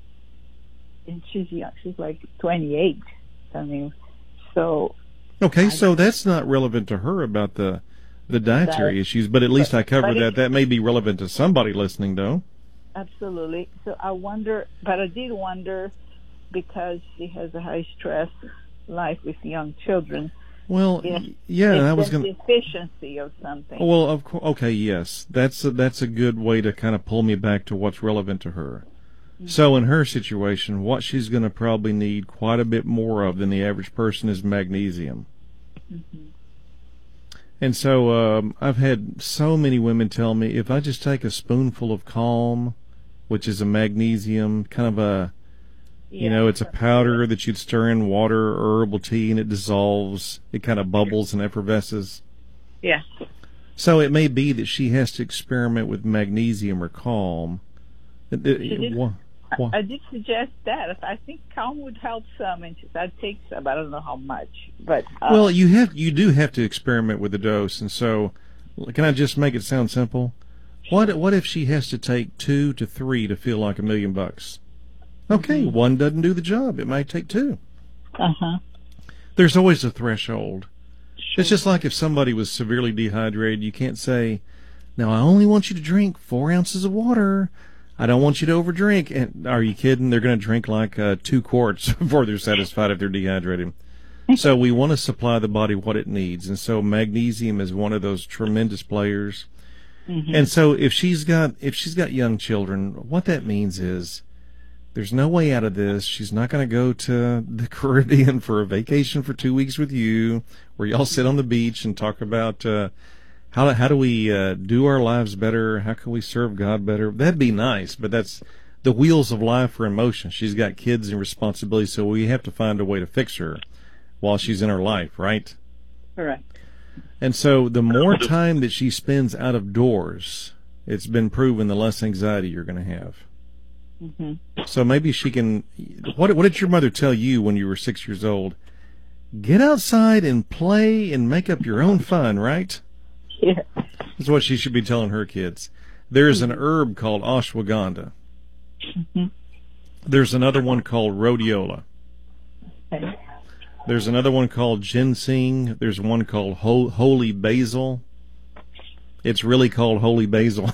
and she's young, she's like twenty-eight. I mean, so. Okay, so that's not relevant to her about the the dietary issues, but at least I covered that. That may be relevant to somebody listening, though. Absolutely. So I wonder, but I did wonder, because she has a high stress life with young children. Well, if, yeah, if that was going to deficiency of something. Well, of course. Okay, yes, that's a, that's a good way to kind of pull me back to what's relevant to her. Mm-hmm. So in her situation, what she's going to probably need quite a bit more of than the average person is magnesium. Mm-hmm. And so um, I've had so many women tell me, if I just take a spoonful of Calm, which is a magnesium, kind of a, yeah, you know, it's a powder that you'd stir in water or herbal tea, and it dissolves. It kind of bubbles and effervesces. Yeah. So it may be that she has to experiment with magnesium or Calm. She did, wha- wha- I, I did suggest that. I think Calm would help some, and she said I'd take some. I don't know how much, but uh, well, you have you do have to experiment with the dose, and so can I just make it sound simple? What what if she has to take two to three to feel like a million bucks? Okay, mm-hmm. One doesn't do the job. It might take two. Uh-huh. There's always a threshold. Sure. It's just like if somebody was severely dehydrated, you can't say, now I only want you to drink four ounces of water. I don't want you to overdrink. And are you kidding? They're going to drink like uh, two quarts before they're satisfied if they're dehydrated. So we want to supply the body what it needs. And so magnesium is one of those tremendous players. Mm-hmm. And so if she's got if she's got young children, what that means is there's no way out of this. She's not going to go to the Caribbean for a vacation for two weeks with you, where y'all sit on the beach and talk about uh, how how do we uh, do our lives better? How can we serve God better? That'd be nice, but that's the wheels of life are in motion. She's got kids and responsibilities, so we have to find a way to fix her while she's in her life, right? Correct. And so the more time that she spends out of doors, it's been proven the less anxiety you're going to have. Mm-hmm. So maybe she can, what, what did your mother tell you when you were six years old? Get outside and play and make up your own fun, right? Yeah. That's what she should be telling her kids. There's an herb called ashwagandha. Mm-hmm. There's another one called rhodiola. Okay. There's another one called ginseng. There's one called ho- holy basil. It's really called holy basil.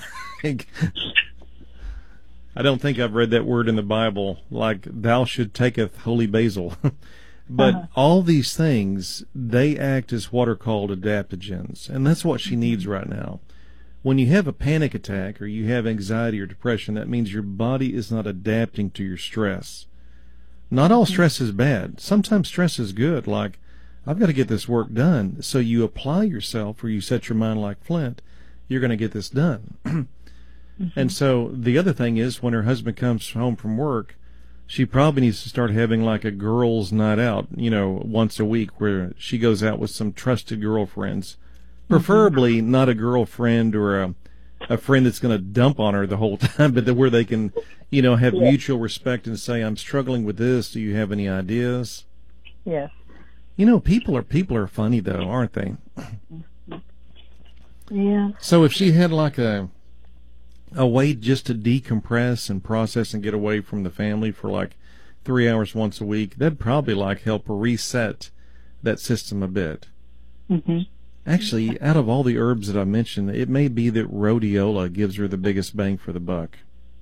I don't think I've read that word in the Bible, like thou should taketh holy basil. But uh-huh. all these things, they act as what are called adaptogens, and that's what she needs right now. When you have a panic attack or you have anxiety or depression, that means your body is not adapting to your stress. Not all stress is bad. Sometimes stress is good, like, I've got to get this work done. So you apply yourself, or you set your mind like flint, you're going to get this done. mm-hmm. And so the other thing is, when her husband comes home from work, she probably needs to start having like a girls' night out, you know, once a week, where she goes out with some trusted girlfriends. Preferably mm-hmm. not a girlfriend or a a friend that's going to dump on her the whole time, but the, where they can, you know, have yeah. mutual respect and say, I'm struggling with this. Do you have any ideas? Yes. You know, people are people are funny, though, aren't they? Yeah. So if she had like a a way just to decompress and process and get away from the family for like three hours once a week, that'd probably like help reset that system a bit. Mm-hmm. Actually, out of all the herbs that I mentioned, it may be that rhodiola gives her the biggest bang for the buck.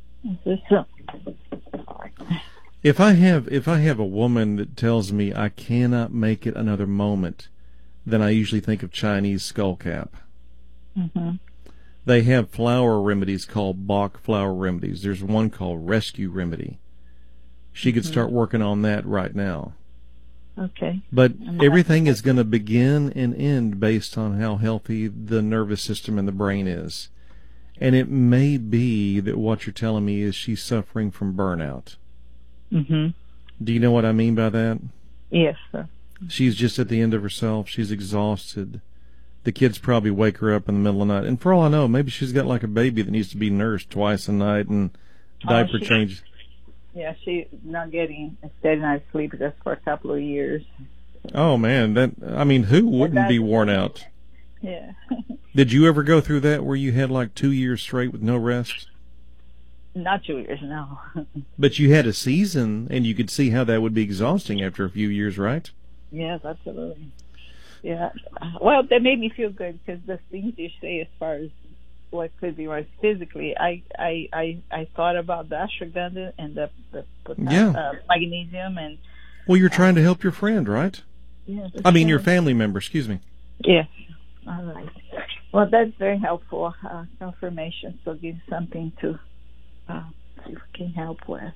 If I have if I have a woman that tells me I cannot make it another moment, then I usually think of Chinese skullcap. Mm-hmm. They have flower remedies called Bach flower remedies. There's one called Rescue Remedy. She could mm-hmm. start working on that right now. Okay. But everything is going to begin and end based on how healthy the nervous system and the brain is. And it may be that what you're telling me is she's suffering from burnout. Mm-hmm. Do you know what I mean by that? Yes, sir. She's just at the end of herself. She's exhausted. The kids probably wake her up in the middle of the night. And for all I know, maybe she's got like a baby that needs to be nursed twice a night and diaper oh, she- changed. Yeah, she's not getting a steady night's sleep just for a couple of years. Oh, man. that I mean, who wouldn't be worn out? Yeah. Did you ever go through that where you had like two years straight with no rest? Not two years, no. But you had a season, and you could see how that would be exhausting after a few years, right? Yes, absolutely. Yeah. Well, that made me feel good, because the things you say as far as what could be worse physically, I I I, I thought about the ashwagandha and the, the yeah. uh, magnesium and. Well, you're trying to help your friend, right? Yes. I mean, your family member. Excuse me. Yes. All right. Well, that's very helpful uh, confirmation. So give something to uh, see if we can help with.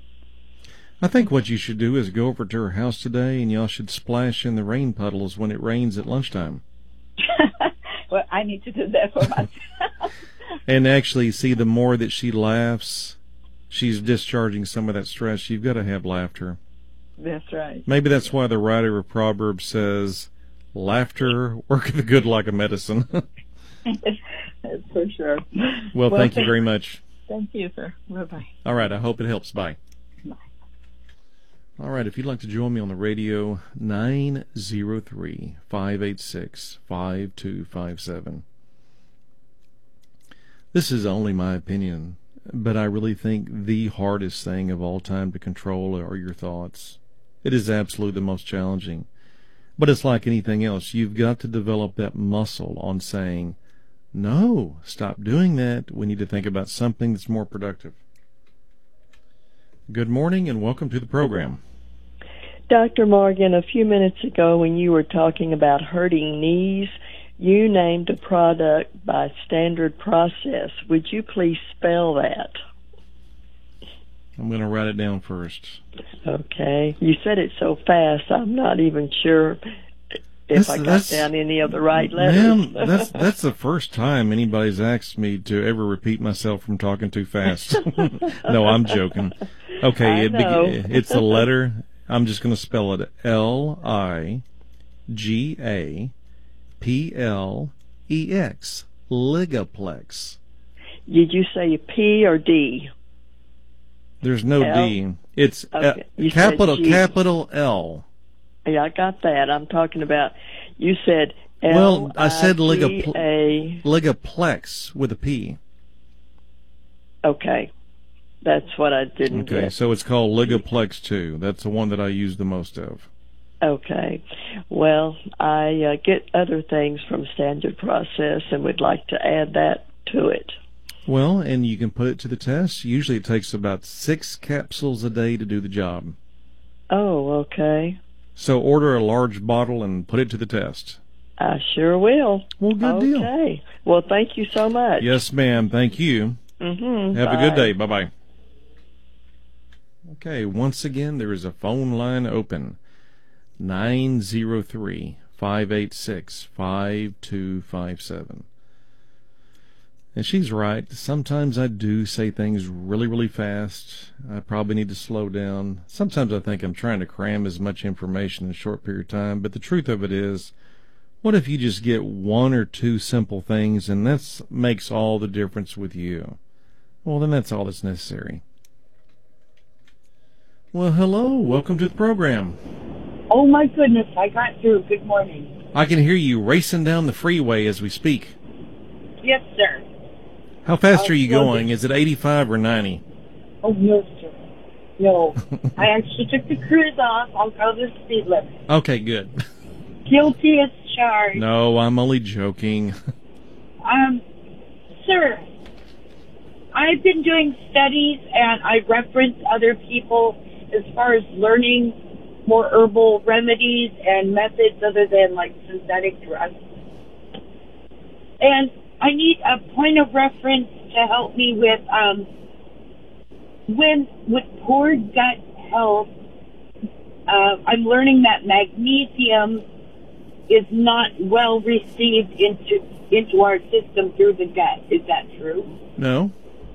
I think what you should do is go over to her house today, and y'all should splash in the rain puddles when it rains at lunchtime. Well, I need to do that for myself. And actually, see, the more that she laughs, she's discharging some of that stress. You've got to have laughter. That's right. Maybe that's why the writer of Proverbs says, laughter worketh good like a medicine. That's for sure. Well, well thank you very much. Thank you, sir. Bye-bye. All right, I hope it helps. Bye. Bye. All right, if you'd like to join me on the radio, nine zero three, five eight six, five two five seven. This is only my opinion, but I really think the hardest thing of all time to control are your thoughts. It is absolutely the most challenging. But it's like anything else. You've got to develop that muscle on saying, no, stop doing that. We need to think about something that's more productive. Good morning and welcome to the program. Doctor Morgan, a few minutes ago when you were talking about hurting knees, you named a product by Standard Process. Would you please spell that? I'm going to write it down first. Okay. You said it so fast, I'm not even sure if That's- I got that's- down any of the right letters. Ma'am, that's that's the first time anybody's asked me to ever repeat myself from talking too fast. No, I'm joking. Okay, I it know. be, it's a letter. I'm just going to spell it L I G A P L E X. Ligaplex. Did you say P or D? There's no L? D. It's uh, Okay, you said capital G. capital L. Yeah, I got that. I'm talking about, you said L Well, I said I G ligapl- A. Ligaplex with a P. Okay. That's what I didn't Okay, get. so it's called Ligaplex two. That's the one that I use the most of. Okay. Well, I uh, get other things from Standard Process and would like to add that to it. Well, and you can put it to the test. Usually it takes about six capsules a day to do the job. Oh, okay. So order a large bottle and put it to the test. I sure will. Well, good deal. Okay. Well, thank you so much. Yes, ma'am. Thank you. Mm-hmm. Have Bye. a good day. Bye-bye. Okay, once again, there is a phone line open. nine zero three, five eight six, five two five seven. And she's right. Sometimes I do say things really, really fast. I probably need to slow down. Sometimes I think I'm trying to cram as much information in a short period of time. But the truth of it is, what if you just get one or two simple things and that makes all the difference with you? Well, then that's all that's necessary. Well, hello. Welcome to the program. Oh, my goodness, I got through. Good morning. I can hear you racing down the freeway as we speak. Yes, sir. How fast Uh, are you well, going? Is it eighty-five or ninety? Oh, no, sir. No. I actually took the cruise off. I'll go the speed limit. Okay, good. Guilty as charged. No, I'm only joking. Um, sir, I've been doing studies, and I reference other people as far as learning more herbal remedies and methods other than, like, synthetic drugs. And I need a point of reference to help me with, um, when, with poor gut health, uh, I'm learning that magnesium is not well received into, into our system through the gut. Is that true? No?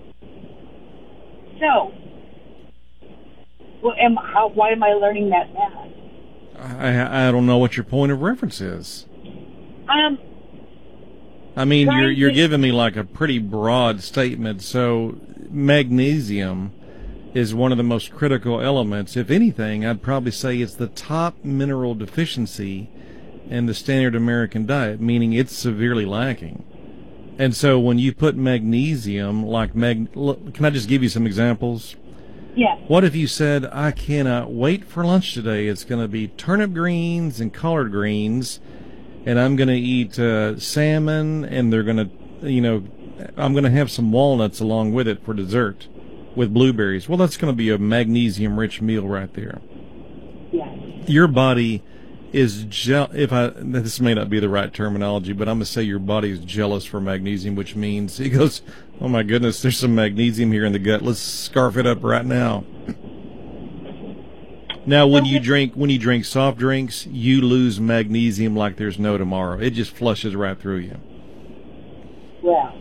So, well, am, how, why am I learning that bad? I, I don't know what your point of reference is. Um, I mean, you're Trying you're to- giving me like a pretty broad statement. So magnesium is one of the most critical elements. If anything, I'd probably say it's the top mineral deficiency in the standard American diet, meaning it's severely lacking. And so when you put magnesium, like mag, look, can I just give you some examples? yes. What if you said, I cannot wait for lunch today. It's going to be turnip greens and collard greens, and I'm going to eat uh, salmon, and they're going to, you know, I'm going to have some walnuts along with it for dessert with blueberries. Well, that's going to be a magnesium-rich meal right there. Yes. Your body is, je- if I, this may not be the right terminology, but I'm going to say your body is jealous for magnesium, which means he goes, oh my goodness, there's some magnesium here in the gut. Let's scarf it up right now. Now, when you drink when you drink soft drinks, you lose magnesium like there's no tomorrow. It just flushes right through you. Well.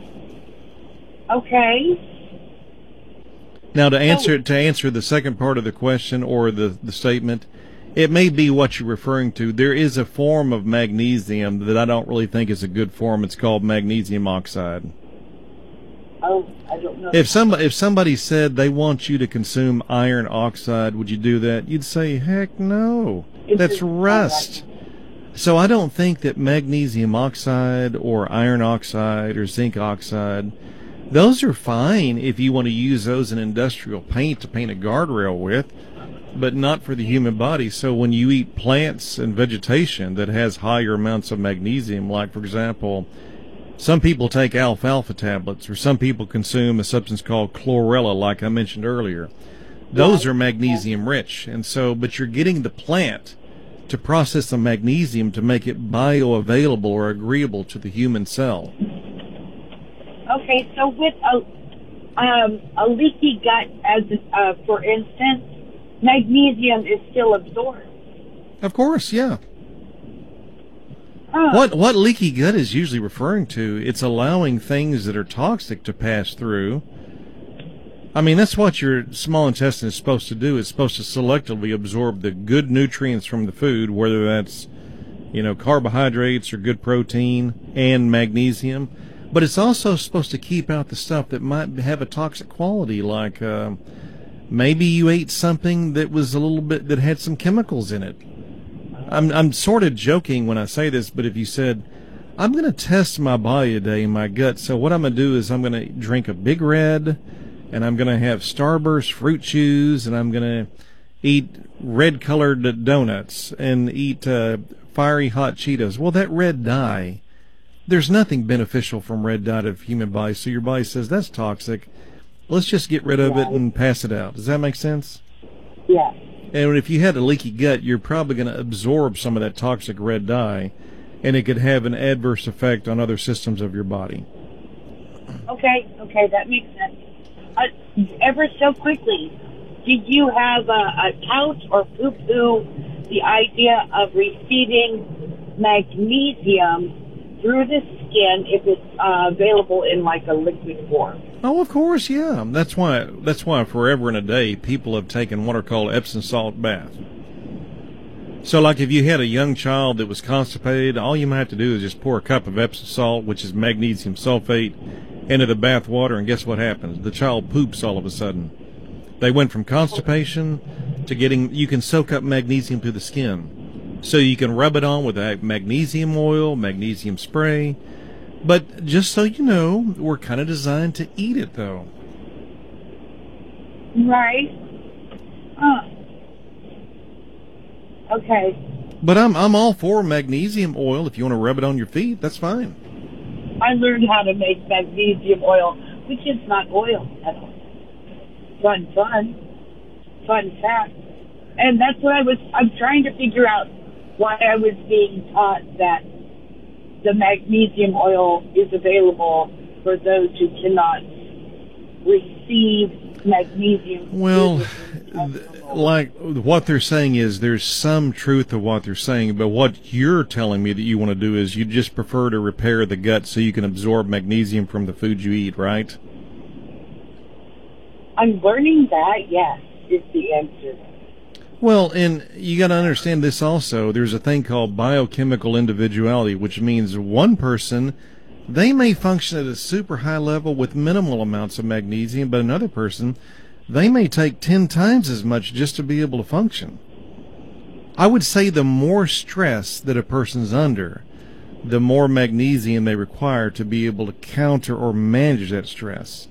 Okay. Now, to answer to answer the second part of the question or the, the statement, it may be what you're referring to. There is a form of magnesium that I don't really think is a good form. It's called magnesium oxide. Oh, I don't know. If somebody if somebody said they want you to consume iron oxide, would you do that? You'd say, heck no. It's That's just- rust. So I don't think that magnesium oxide or iron oxide or zinc oxide, those are fine if you want to use those in industrial paint to paint a guardrail with, but not for the human body. So when you eat plants and vegetation that has higher amounts of magnesium, like, for example, some people take alfalfa tablets, or some people consume a substance called chlorella, like I mentioned earlier. Those are magnesium rich. And so, but you're getting the plant to process the magnesium to make it bioavailable or agreeable to the human cell. Okay, so with a, um, a leaky gut, as uh, for instance, magnesium is still absorbed. Of course, yeah. Huh. What what leaky gut is usually referring to, it's allowing things that are toxic to pass through. I mean, that's what your small intestine is supposed to do. It's supposed to selectively absorb the good nutrients from the food, whether that's, you know, carbohydrates or good protein and magnesium. But it's also supposed to keep out the stuff that might have a toxic quality, like uh, maybe you ate something that was a little bit, that had some chemicals in it. I'm I'm sort of joking when I say this, but if you said, I'm going to test my body today, my gut, so what I'm going to do is I'm going to drink a Big Red, and I'm going to have Starburst fruit chews, and I'm going to eat red-colored donuts and eat uh, fiery hot Cheetos. Well, that red dye, there's nothing beneficial from red dye to the human body, so your body says, that's toxic. Let's just get rid of it and pass it out. Does that make sense? Yeah. And if you had a leaky gut, you're probably going to absorb some of that toxic red dye, and it could have an adverse effect on other systems of your body. Okay, okay, that makes sense. Uh, ever so quickly, did you have a, a tout or poo-poo the idea of receiving magnesium through the skin if it's uh, available in like a liquid form? Oh, of course, yeah. That's why. That's why forever and a day people have taken what are called Epsom salt bath. So, like if you had a young child that was constipated, all you might have to do is just pour a cup of Epsom salt, which is magnesium sulfate, into the bath water, and guess what happens? The child poops all of a sudden. They went from constipation to getting, you can soak up magnesium through the skin. So you can rub it on with a magnesium oil, magnesium spray. But just so you know, we're kind of designed to eat it, though. Right. Huh. Okay. But I'm I'm all for magnesium oil. If you want to rub it on your feet, that's fine. I learned how to make magnesium oil, which is not oil at all. Fun, fun. Fun fact. And that's what I was, I'm trying to figure out why I was being taught that the magnesium oil is available for those who cannot receive magnesium. Well, like what they're saying is there's some truth to what they're saying, but what you're telling me that you want to do is you just prefer to repair the gut so you can absorb magnesium from the food you eat, right? I'm learning that, yes, is the answer. Well, and you got to understand this also. There's a thing called biochemical individuality, which means one person, they may function at a super high level with minimal amounts of magnesium, but another person, they may take ten times as much just to be able to function. I would say the more stress that a person's under, the more magnesium they require to be able to counter or manage that stress.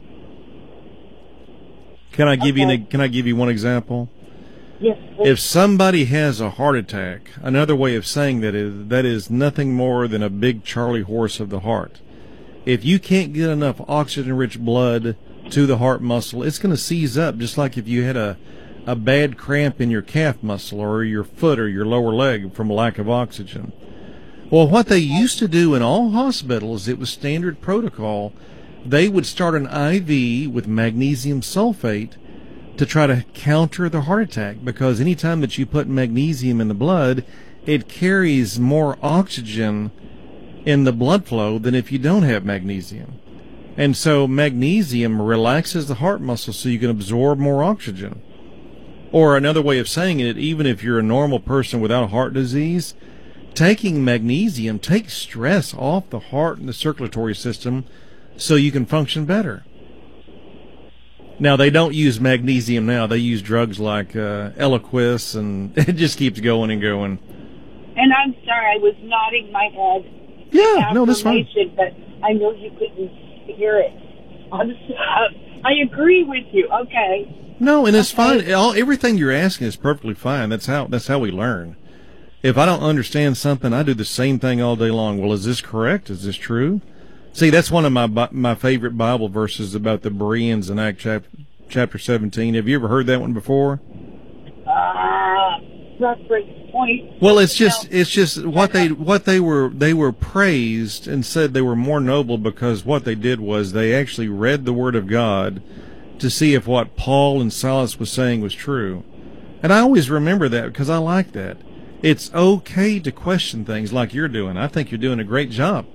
Can I give Okay. you can I give you one example? Yes, please. If somebody has a heart attack, another way of saying that is that is nothing more than a big Charlie horse of the heart. If you can't get enough oxygen-rich blood to the heart muscle, it's going to seize up, just like if you had a, a bad cramp in your calf muscle or your foot or your lower leg from lack of oxygen. Well, what they used to do in all hospitals, it was standard protocol, they would start an I V with magnesium sulfate to try to counter the heart attack, because anytime that you put magnesium in the blood, it carries more oxygen in the blood flow than if you don't have magnesium. And so magnesium relaxes the heart muscle so you can absorb more oxygen. Or another way of saying it, even if you're a normal person without heart disease, taking magnesium takes stress off the heart and the circulatory system so you can function better. Now, they don't use magnesium now. They use drugs like uh, Eliquis, and it just keeps going and going. And I'm sorry, I was nodding my head. Yeah, no, that's fine. But I know you couldn't hear it. Honestly, I agree with you. Okay. No, and it's Okay. fine. All, everything you're asking is perfectly fine. That's how that's how we learn. If I don't understand something, I do the same thing all day long. Well, is this correct? Is this true? See, that's one of my my favorite Bible verses about the Bereans in Acts chapter, chapter seventeen. Have you ever heard that one before? Uh, reference point. Well, it's just it's just what they what they were they were praised and said they were more noble because what they did was they actually read the Word of God to see if what Paul and Silas was saying was true. And I always remember that because I like that. It's okay to question things like you're doing. I think you're doing a great job.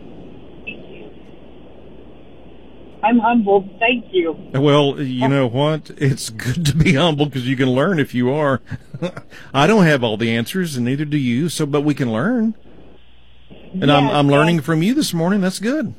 I'm humbled. Thank you. Well, you know what? It's good to be humble because you can learn if you are. I don't have all the answers, and neither do you. So, but we can learn. And Yes, I'm I'm learning yes. from you this morning. That's good.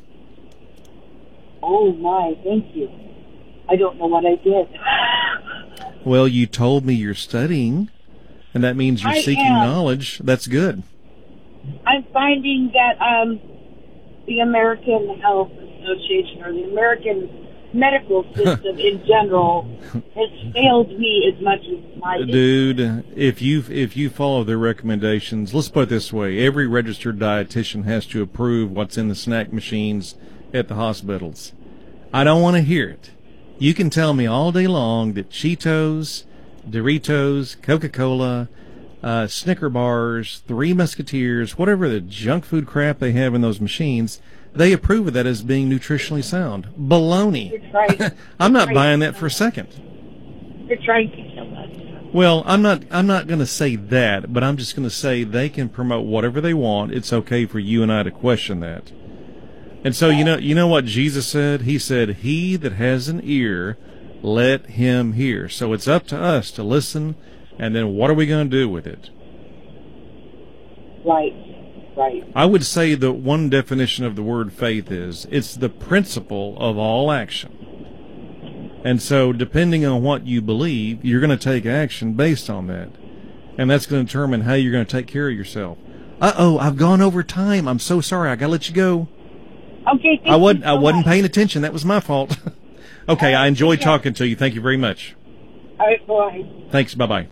Oh my, thank you. I don't know what I did. Well, you told me you're studying, and that means you're I seeking am. knowledge. That's good. I'm finding that um, the American Health Association or the American medical system in general has failed me as much as my Dude, if you if you follow their recommendations, let's put it this way: every registered dietitian has to approve what's in the snack machines at the hospitals. I don't want to hear it. You can tell me all day long that Cheetos, Doritos, Coca-Cola, uh, Snicker bars, Three Musketeers, whatever the junk food crap they have in those machines, they approve of that as being nutritionally sound. Baloney. You're trying, I'm not you're buying trying that for a second. You're trying to kill us. Well, I'm not I'm not going to say that, but I'm just going to say they can promote whatever they want. It's okay for you and I to question that. And so, you know, you know what Jesus said? He said, "He that has an ear, let him hear." So it's up to us to listen, and then what are we going to do with it? Right, right. I would say that one definition of the word faith is it's the principle of all action. And so depending on what you believe, you're going to take action based on that. And that's going to determine how you're going to take care of yourself. Uh-oh, I've gone over time. I'm so sorry. I got to let you go. Okay, thank I wasn't, you so I wasn't much. paying attention. That was my fault. Okay, I enjoyed okay. talking to you. Thank you very much. All right, bye. Thanks. Bye-bye.